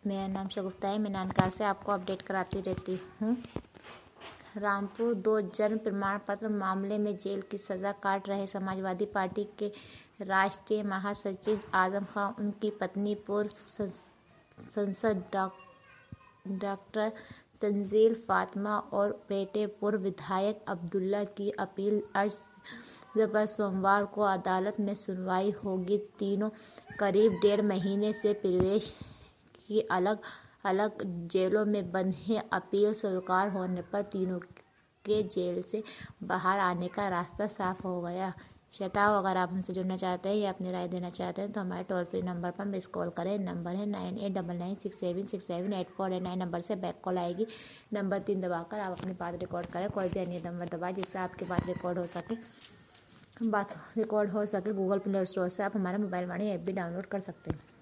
मेरा नाम शगुफ्ता है। मैं नानकाल से आपको अपडेट कराती रहती हूँ। रामपुर 2 जन्म प्रमाण पत्र मामले में जेल की सज़ा काट रहे समाजवादी पार्टी के राष्ट्रीय महासचिव आजम खां, उनकी पत्नी पूर्व सांसद डॉक्टर तंजील फातिमा और बेटे पूर्व विधायक अब्दुल्ला की अपील अर्जी पर सोमवार को अदालत में सुनवाई होगी। तीनों करीब 1.5 महीने से प्रदेश की अलग अलग जेलों में बंद हैं। अपील स्वीकार होने पर तीनों के जेल से बाहर आने का रास्ता साफ हो गया। श्रोताओं, अगर आप हमसे जुड़ना चाहते हैं या अपनी राय देना चाहते हैं तो हमारे टोल फ्री नंबर पर मिस कॉल करें। नंबर है 9899676784। 9 नंबर से बैक कॉल आएगी। नंबर 3 दबाकर आप अपनी बात रिकॉर्ड करें। कोई भी अन्य नंबर दबाएं जिससे आपकी बात रिकॉर्ड हो सके। गूगल प्ले स्टोर से आप हमारा मोबाइल वाणी ऐप भी डाउनलोड कर सकते हैं।